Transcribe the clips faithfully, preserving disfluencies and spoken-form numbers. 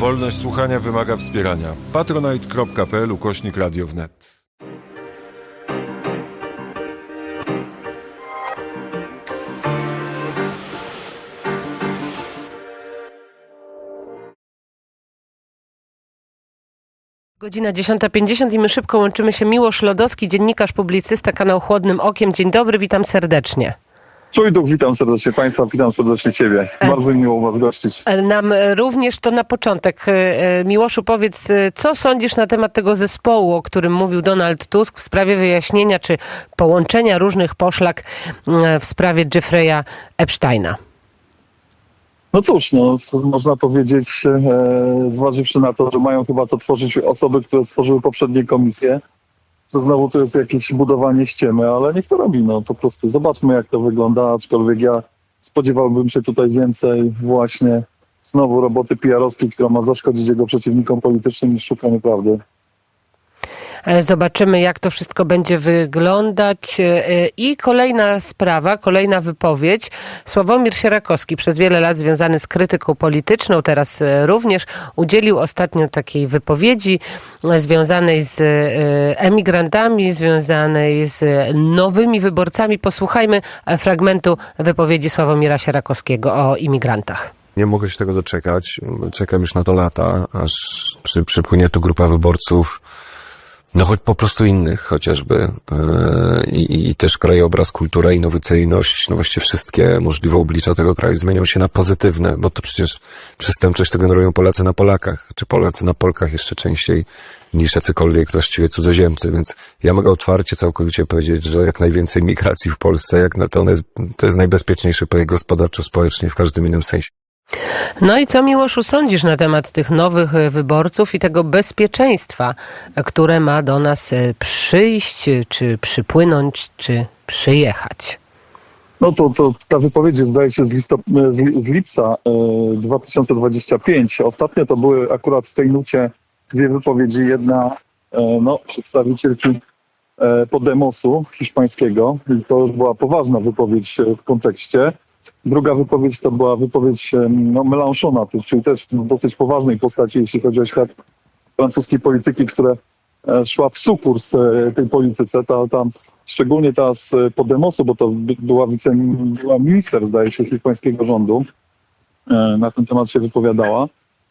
Wolność słuchania wymaga wspierania. patronite.pl ukośnik Radio Wnet. Godzina dziesiąta pięćdziesiąt i my szybko łączymy się. Miłosz Lodowski, dziennikarz, publicysta, kanał Chłodnym Okiem. Dzień dobry, witam serdecznie. Czujduk, witam serdecznie Państwa, witam serdecznie Ciebie. Bardzo miło Was gościć. Nam również to na początek. Miłoszu, powiedz, co sądzisz na temat tego zespołu, o którym mówił Donald Tusk w sprawie wyjaśnienia czy połączenia różnych poszlak w sprawie Jeffrey'a Epsteina? No cóż, no, można powiedzieć, e, zważywszy na to, że mają chyba to tworzyć osoby, które stworzyły poprzednie komisje, to znowu to jest jakieś budowanie ściemy, ale niech to robi, no po prostu zobaczmy, jak to wygląda, aczkolwiek ja spodziewałbym się tutaj więcej właśnie znowu roboty P R-owskiej, która ma zaszkodzić jego przeciwnikom politycznym, niż szukanie prawdy. Zobaczymy, jak to wszystko będzie wyglądać. I kolejna sprawa, kolejna wypowiedź. Sławomir Sierakowski, przez wiele lat związany z krytyką polityczną, teraz również udzielił ostatnio takiej wypowiedzi związanej z emigrantami, związanej z nowymi wyborcami. Posłuchajmy fragmentu wypowiedzi Sławomira Sierakowskiego o imigrantach. Nie mogę się tego doczekać. Czekam już na to lata, aż przy, przypłynie tu grupa wyborców, no choć po prostu innych chociażby yy, i, i też krajobraz, kultura, innowacyjność, no właściwie wszystkie możliwe oblicza tego kraju zmienią się na pozytywne, bo to przecież przestępczość to generują Polacy na Polakach, czy Polacy na Polkach jeszcze częściej niż jacykolwiek właściwie cudzoziemcy, więc ja mogę otwarcie całkowicie powiedzieć, że jak najwięcej migracji w Polsce, jak na to, one jest, to jest najbezpieczniejszy projekt gospodarczo, społecznie, w każdym innym sensie. No i co, Miłoszu, sądzisz na temat tych nowych wyborców i tego bezpieczeństwa, które ma do nas przyjść, czy przypłynąć, czy przyjechać? No to, to ta wypowiedź zdaje się z, listop- z, z lipca y, dwa tysiące dwudziestego piątego. Ostatnio to były akurat w tej nucie dwie wypowiedzi. Jedna y, no, przedstawicielki y, Podemosu hiszpańskiego. I to już była poważna wypowiedź y, w kontekście. Druga wypowiedź to była wypowiedź no, Mélenchona, czyli też dosyć poważnej postaci, jeśli chodzi o świat francuskiej polityki, która szła w sukurs tej polityce. Ta, ta, szczególnie ta z Podemosu, bo to była, wice, była minister, zdaje się, hiszpańskiego rządu, na ten temat się wypowiadała.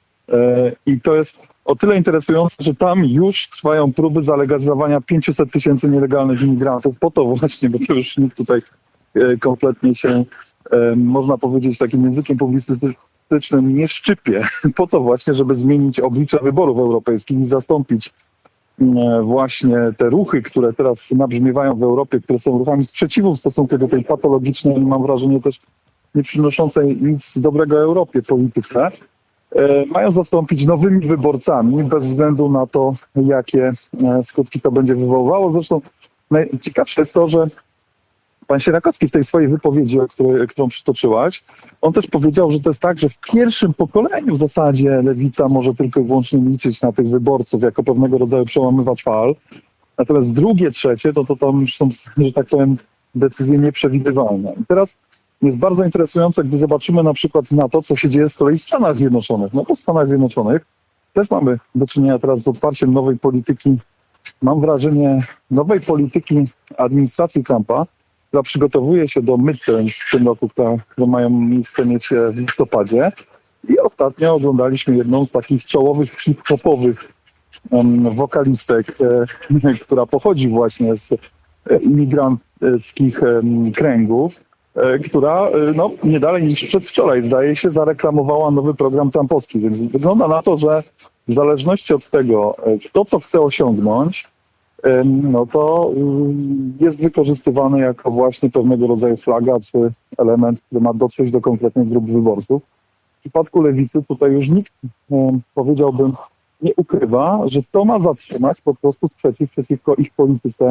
I to jest o tyle interesujące, że tam już trwają próby zalegalizowania pięciuset tysięcy nielegalnych imigrantów. Po to właśnie, bo to już nikt tutaj kompletnie się, można powiedzieć, takim językiem publicystycznym nie szczypie. Po to właśnie, żeby zmienić oblicze wyborów europejskich i zastąpić właśnie te ruchy, które teraz nabrzmiewają w Europie, które są ruchami sprzeciwu w stosunku do tej patologicznej, mam wrażenie też nie przynoszącej nic dobrego Europie polityce, mają zastąpić nowymi wyborcami bez względu na to, jakie skutki to będzie wywoływało. Zresztą najciekawsze jest to, że pan Sierakowski w tej swojej wypowiedzi, o której, którą przytoczyłaś, on też powiedział, że to jest tak, że w pierwszym pokoleniu w zasadzie lewica może tylko i wyłącznie liczyć na tych wyborców jako pewnego rodzaju przełamywacz fal. Natomiast drugie, trzecie, to, to tam już są, że tak powiem, decyzje nieprzewidywalne. I teraz jest bardzo interesujące, gdy zobaczymy na przykład na to, co się dzieje z kolei w Stanach Zjednoczonych. No bo w Stanach Zjednoczonych też mamy do czynienia teraz z otwarciem nowej polityki, mam wrażenie, nowej polityki administracji Trumpa, która przygotowuje się do midterms w tym roku, które, które mają miejsce mieć w listopadzie. I ostatnio oglądaliśmy jedną z takich czołowych hip-hopowych um, wokalistek, e, która pochodzi właśnie z e, imigranckich e, kręgów, e, która e, no, nie dalej niż przedwczoraj, zdaje się, zareklamowała nowy program trumpowski. Więc wygląda na to, że w zależności od tego, kto co chce osiągnąć, no to jest wykorzystywany jako właśnie pewnego rodzaju flaga czy element, który ma dotrzeć do konkretnych grup wyborców. W przypadku lewicy tutaj już nikt, powiedziałbym, nie ukrywa, że to ma zatrzymać po prostu sprzeciw przeciwko ich polityce,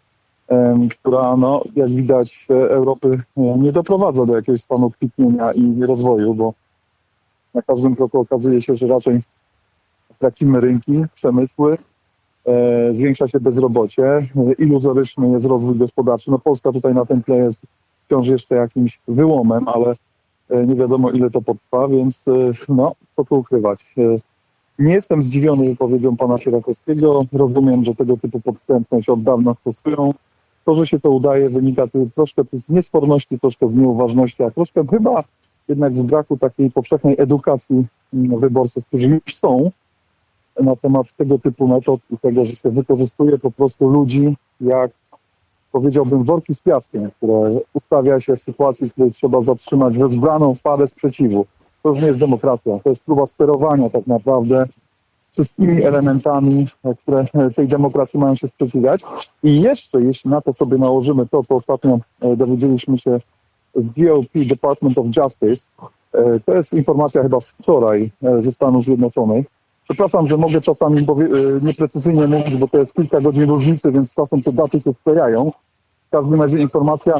która, no, jak widać, Europy nie doprowadza do jakiegoś stanu kwitnienia i rozwoju, bo na każdym kroku okazuje się, że raczej tracimy rynki, przemysły, zwiększa się bezrobocie, iluzoryczny jest rozwój gospodarczy. No Polska tutaj na tym tle jest wciąż jeszcze jakimś wyłomem, ale nie wiadomo ile to potrwa, więc no co tu ukrywać. Nie jestem zdziwiony wypowiedzią pana Sierakowskiego. Rozumiem, że tego typu podstępność od dawna stosują. To, że się to udaje, wynika tu troszkę z niesforności, troszkę z nieuważności, a troszkę chyba jednak z braku takiej powszechnej edukacji wyborców, którzy już są na temat tego typu metod i tego, że się wykorzystuje po prostu ludzi jak, powiedziałbym, worki z piaskiem, które ustawia się w sytuacji, w której trzeba zatrzymać wezbraną falę sprzeciwu. To już nie jest demokracja, to jest próba sterowania tak naprawdę wszystkimi elementami, które tej demokracji mają się sprzeciwiać. I jeszcze, jeśli na to sobie nałożymy to, co ostatnio dowiedzieliśmy się z D O P, Department of Justice, to jest informacja chyba wczoraj ze Stanów Zjednoczonych. Przepraszam, że mogę czasami nieprecyzyjnie mówić, bo to jest kilka godzin różnicy, więc czasem te daty się sklejają. W każdym razie informacja,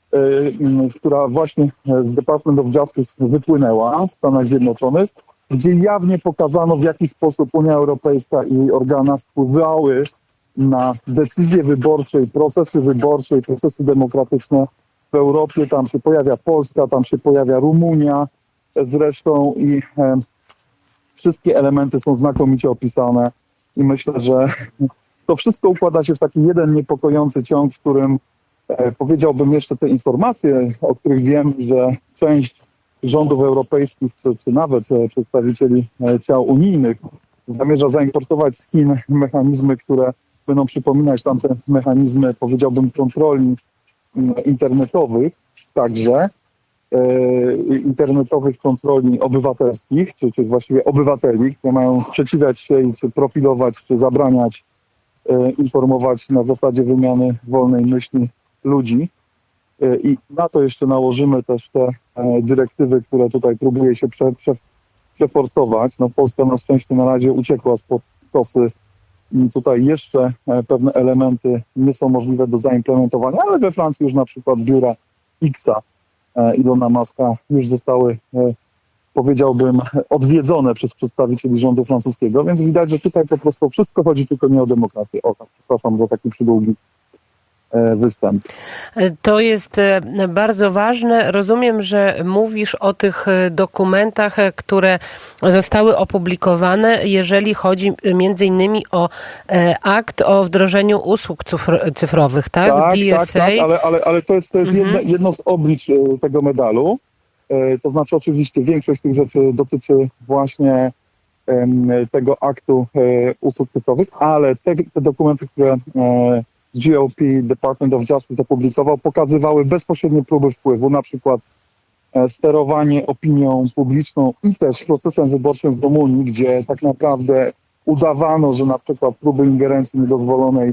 która właśnie z Department of Justice wypłynęła w Stanach Zjednoczonych, gdzie jawnie pokazano, w jaki sposób Unia Europejska i jej organa wpływały na decyzje wyborcze i procesy wyborcze i procesy demokratyczne w Europie. Tam się pojawia Polska, tam się pojawia Rumunia zresztą i e, wszystkie elementy są znakomicie opisane i myślę, że to wszystko układa się w taki jeden niepokojący ciąg, w którym e, powiedziałbym jeszcze te informacje, o których wiem, że część rządów europejskich, czy, czy nawet e, przedstawicieli e, ciał unijnych zamierza zaimportować z Chin mechanizmy, które będą przypominać tamte mechanizmy, powiedziałbym, kontroli internetowych, także e, internetowych kontroli obywatelskich, czy, czy właściwie obywateli, które mają sprzeciwiać się, czy profilować, czy zabraniać e, informować na zasadzie wymiany wolnej myśli ludzi. E, I na to jeszcze nałożymy też te e, dyrektywy, które tutaj próbuje się prze, prze, przeforsować. No, Polska na szczęście na razie uciekła spod kosy. I tutaj jeszcze pewne elementy nie są możliwe do zaimplementowania, ale we Francji już na przykład biura Xa Ilona Muska już zostały, powiedziałbym, odwiedzone przez przedstawicieli rządu francuskiego, więc widać, że tutaj po prostu wszystko chodzi tylko nie o demokrację. O, tak, przepraszam za taki przydługi występ. To jest bardzo ważne. Rozumiem, że mówisz o tych dokumentach, które zostały opublikowane, jeżeli chodzi między innymi o akt o wdrożeniu usług cyfrowych, tak? Tak, D S A. tak, tak, ale, ale, ale to jest, to jest mhm. jedno, jedno z oblicz tego medalu. To znaczy oczywiście większość tych rzeczy dotyczy właśnie tego aktu usług cyfrowych, ale te, te dokumenty, które G O P, Department of Justice opublikował, pokazywały bezpośrednie próby wpływu, na przykład sterowanie opinią publiczną i też procesem wyborczym w Rumunii, gdzie tak naprawdę udawano, że na przykład próby ingerencji niedozwolonej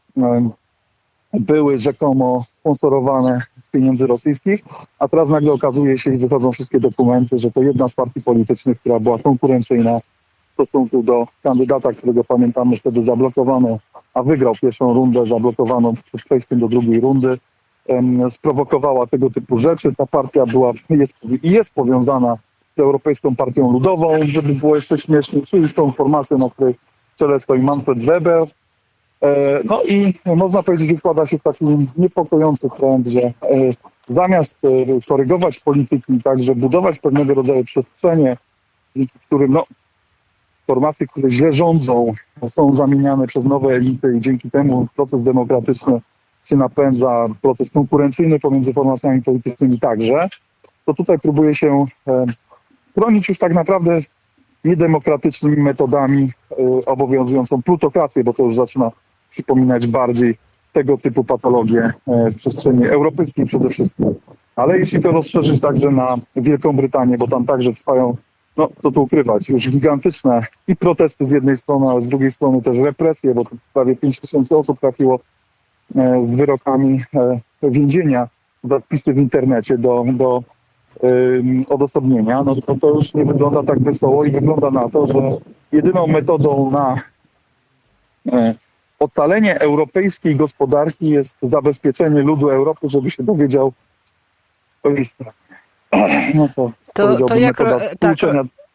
były rzekomo sponsorowane z pieniędzy rosyjskich, a teraz nagle okazuje się i wychodzą wszystkie dokumenty, że to jedna z partii politycznych, która była konkurencyjna w stosunku do kandydata, którego pamiętamy wtedy zablokowano, a wygrał pierwszą rundę, zablokowano przed przejściem do drugiej rundy, em, sprowokowała tego typu rzeczy. Ta partia była jest, i jest powiązana z Europejską Partią Ludową, żeby było jeszcze śmieszniej, czyli z tą formacją, na której w czele stoi Manfred Weber. E, no i można powiedzieć, układa się w taki niepokojący trend, że e, zamiast e, korygować polityki, także budować pewnego rodzaju przestrzenie, dzięki którym no, formacje, które źle rządzą, są zamieniane przez nowe elity i dzięki temu proces demokratyczny się napędza, proces konkurencyjny pomiędzy formacjami politycznymi także, to tutaj próbuje się e, bronić już tak naprawdę niedemokratycznymi metodami e, obowiązującą plutokrację, bo to już zaczyna przypominać bardziej tego typu patologie e, w przestrzeni europejskiej przede wszystkim. Ale jeśli to rozszerzyć także na Wielką Brytanię, bo tam także trwają, no co tu ukrywać, już gigantyczne i protesty z jednej strony, ale z drugiej strony też represje, bo prawie pięć tysięcy osób trafiło e, z wyrokami e, więzienia za wpisy w internecie do, do e, odosobnienia, no to to już nie wygląda tak wesoło i wygląda na to, że jedyną metodą na e, ocalenie europejskiej gospodarki jest zabezpieczenie ludu Europy, żeby się dowiedział o jej stracie. No to, To, to jak, metoda tak, tłuczenia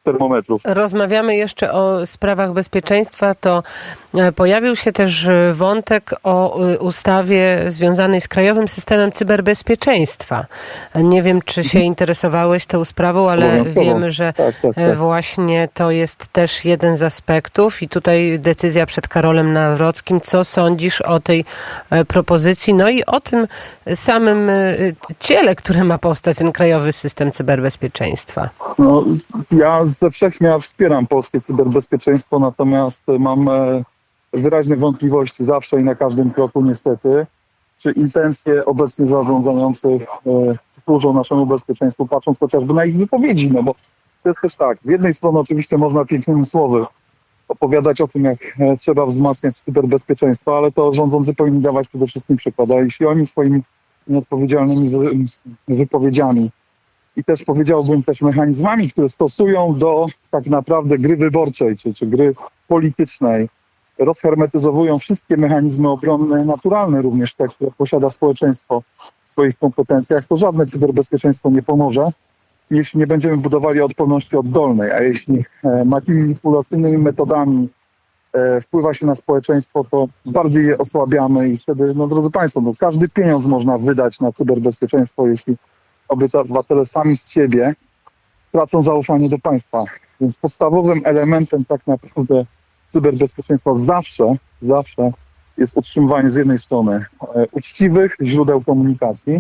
termometrów. Rozmawiamy jeszcze o sprawach bezpieczeństwa, to pojawił się też wątek o ustawie związanej z Krajowym Systemem Cyberbezpieczeństwa. Nie wiem, czy się interesowałeś tą sprawą, ale wiemy, że tak, tak, tak. właśnie to jest też jeden z aspektów i tutaj decyzja przed Karolem Nawrockim. Co sądzisz o tej propozycji? No i o tym samym ciele, które ma powstać ten Krajowy System Cyberbezpieczeństwa. No, ja ze wszechmiar wspieram polskie cyberbezpieczeństwo, natomiast mam wyraźne wątpliwości zawsze i na każdym kroku niestety, czy intencje obecnie zarządzających służą naszemu bezpieczeństwu, patrząc chociażby na ich wypowiedzi, no bo to jest też tak, z jednej strony oczywiście można pięknymi słowy opowiadać o tym, jak trzeba wzmacniać cyberbezpieczeństwo, ale to rządzący powinni dawać przede wszystkim przykład, a jeśli oni swoimi nieodpowiedzialnymi wypowiedziami i też powiedziałbym też mechanizmami, które stosują do tak naprawdę gry wyborczej czy, czy gry politycznej, rozhermetyzowują wszystkie mechanizmy obronne, naturalne również te, które posiada społeczeństwo w swoich kompetencjach, to żadne cyberbezpieczeństwo nie pomoże, jeśli nie będziemy budowali odporności oddolnej, a jeśli manipulacyjnymi metodami wpływa się na społeczeństwo, to bardziej je osłabiamy i wtedy, no drodzy Państwo, no, każdy pieniądz można wydać na cyberbezpieczeństwo, jeśli obywatele sami z siebie tracą zaufanie do państwa. Więc podstawowym elementem tak naprawdę cyberbezpieczeństwa zawsze, zawsze jest utrzymywanie z jednej strony uczciwych źródeł komunikacji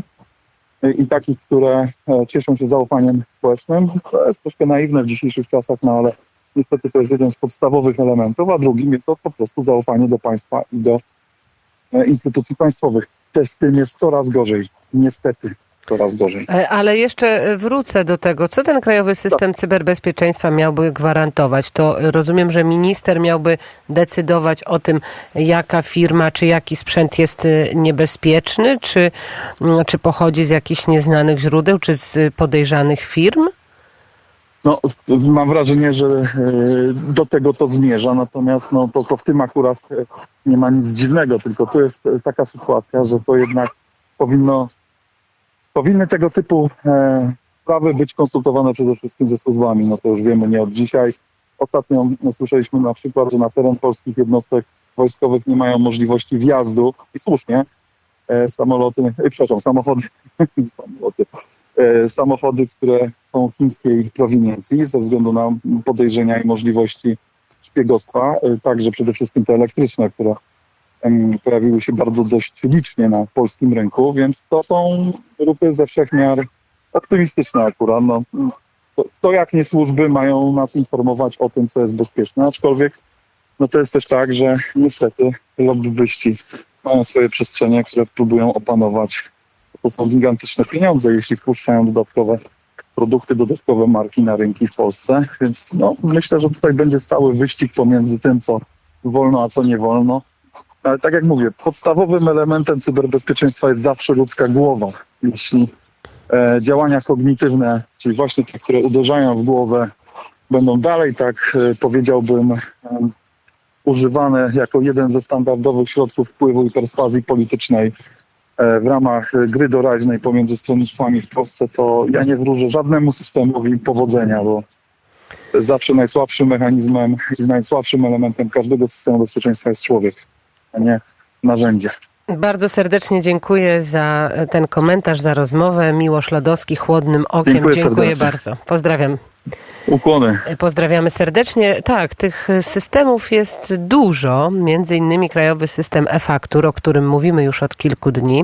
i takich, które cieszą się zaufaniem społecznym. To jest troszkę naiwne w dzisiejszych czasach, no ale niestety to jest jeden z podstawowych elementów, a drugim jest to po prostu zaufanie do państwa i do instytucji państwowych. Też z tym jest coraz gorzej, niestety. Coraz gorzej. Ale jeszcze wrócę do tego, co ten Krajowy System Cyberbezpieczeństwa miałby gwarantować. To rozumiem, że minister miałby decydować o tym, jaka firma czy jaki sprzęt jest niebezpieczny, czy, czy pochodzi z jakichś nieznanych źródeł, czy z podejrzanych firm? No, mam wrażenie, że do tego to zmierza, natomiast no, to, to w tym akurat nie ma nic dziwnego, tylko to jest taka sytuacja, że to jednak powinno Powinny tego typu e, sprawy być konsultowane przede wszystkim ze służbami. No to już wiemy nie od dzisiaj. Ostatnio no, słyszeliśmy na przykład, że na teren polskich jednostek wojskowych nie mają możliwości wjazdu i słusznie e, samoloty, e, przepraszam, samochody, samoloty, e, samochody, które są chińskiej prowiniencji ze względu na podejrzenia i możliwości szpiegostwa, e, także przede wszystkim te elektryczne, które pojawiły się bardzo dość licznie na polskim rynku, więc to są grupy ze wszechmiar optymistyczne akurat. No, to, to jak nie służby mają nas informować o tym, co jest bezpieczne, aczkolwiek no to jest też tak, że niestety lobbyści mają swoje przestrzenie, które próbują opanować. To są gigantyczne pieniądze, jeśli wpuszczają dodatkowe produkty, dodatkowe marki na rynki w Polsce, więc no, myślę, że tutaj będzie stały wyścig pomiędzy tym, co wolno, a co nie wolno. Ale tak jak mówię, podstawowym elementem cyberbezpieczeństwa jest zawsze ludzka głowa. Jeśli e, działania kognitywne, czyli właśnie te, które uderzają w głowę, będą dalej, tak e, powiedziałbym, e, używane jako jeden ze standardowych środków wpływu i perswazji politycznej e, w ramach gry doraźnej pomiędzy stronnictwami w Polsce, to ja nie wróżę żadnemu systemowi powodzenia, bo zawsze najsłabszym mechanizmem i najsłabszym elementem każdego systemu bezpieczeństwa jest człowiek, a nie narzędzie. Bardzo serdecznie dziękuję za ten komentarz, za rozmowę. Miłosz Lodowski, Chłodnym Okiem. Dziękuję, dziękuję serdecznie. bardzo. Pozdrawiam. Ukłony. Pozdrawiamy serdecznie. Tak, tych systemów jest dużo, między innymi Krajowy System e-Faktur, o którym mówimy już od kilku dni.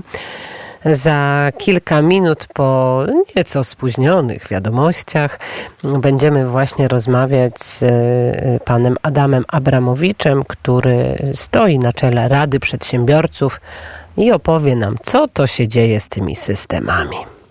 Za kilka minut po nieco spóźnionych wiadomościach będziemy właśnie rozmawiać z panem Adamem Abramowiczem, który stoi na czele Rady Przedsiębiorców i opowie nam, co to się dzieje z tymi systemami.